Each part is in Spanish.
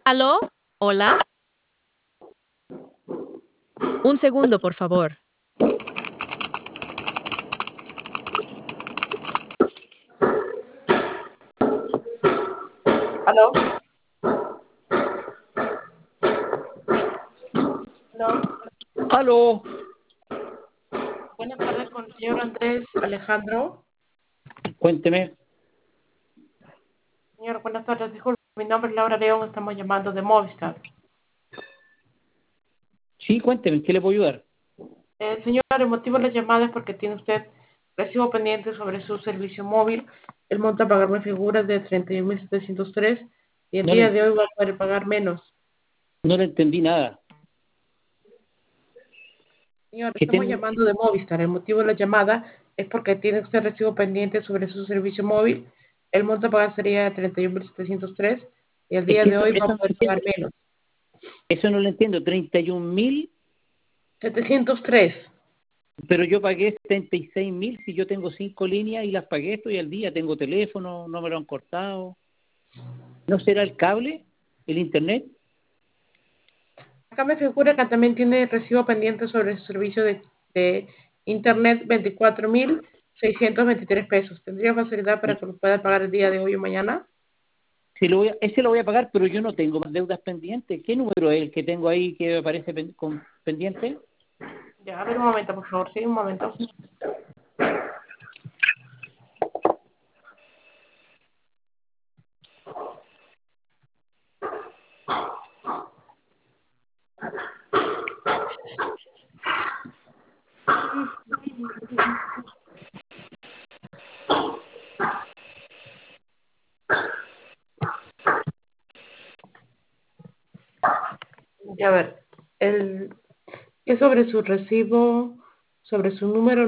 ¿Aló? ¿Hola? Un segundo, por favor. ¿Aló? ¿Aló? Aló, Buenas tardes con el señor Andrés Alejandro. cuénteme. Señor, buenas tardes. Disculpe, mi nombre es Laura León. Estamos llamando de Movistar. Sí, cuénteme, ¿qué le puedo ayudar? Señor, el motivo de la llamada es porque tiene usted recibo pendiente sobre su servicio móvil. El monto a pagar me figura de 31.703 y el No día le, de hoy va a poder pagar menos. no le entendí nada. Señor, ¿Qué estamos tengo? llamando de Movistar. El motivo de la llamada es porque tiene usted recibo pendiente sobre su servicio móvil. El monto a pagar sería de 31.703 y el Es día que de eso, hoy va a eso no lo poder pagar entiendo. menos. Eso no lo entiendo. 31.000, 703. pero yo pagué 76.000 si yo tengo 5 líneas y las pagué, estoy al día, tengo teléfono, no me lo han cortado. ¿No será el cable, el internet? Acá me figura que también tiene recibo pendiente sobre su servicio de internet 24.623 pesos. ¿Tendría facilidad para que lo pueda pagar el día de hoy o mañana? Si ese lo voy a pagar, pero yo no tengo más deudas pendientes. ¿Qué número es el que tengo ahí que aparece con pendiente? Ya, a ver un momento, por favor. Sí, un momento. Ya, a ver. El, es sobre su recibo, sobre su número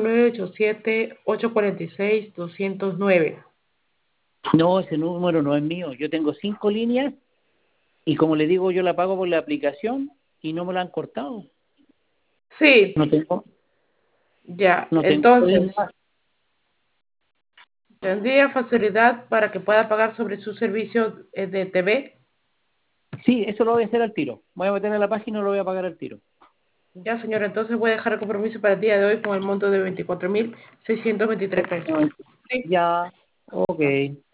987-846-209. No, ese número no es mío. Yo tengo 5 líneas y como le digo, yo la pago por la aplicación y no me la han cortado. Sí, No tengo, ya. no tengo Entonces, problema. ¿tendría facilidad para que pueda pagar sobre su servicio de TV? Sí, eso lo voy a hacer al tiro. Voy a meter en la página y lo voy a pagar al tiro. Ya, señora, entonces voy a dejar el compromiso para el día de hoy con el monto de 24.623 pesos. Sí. Ya, ok.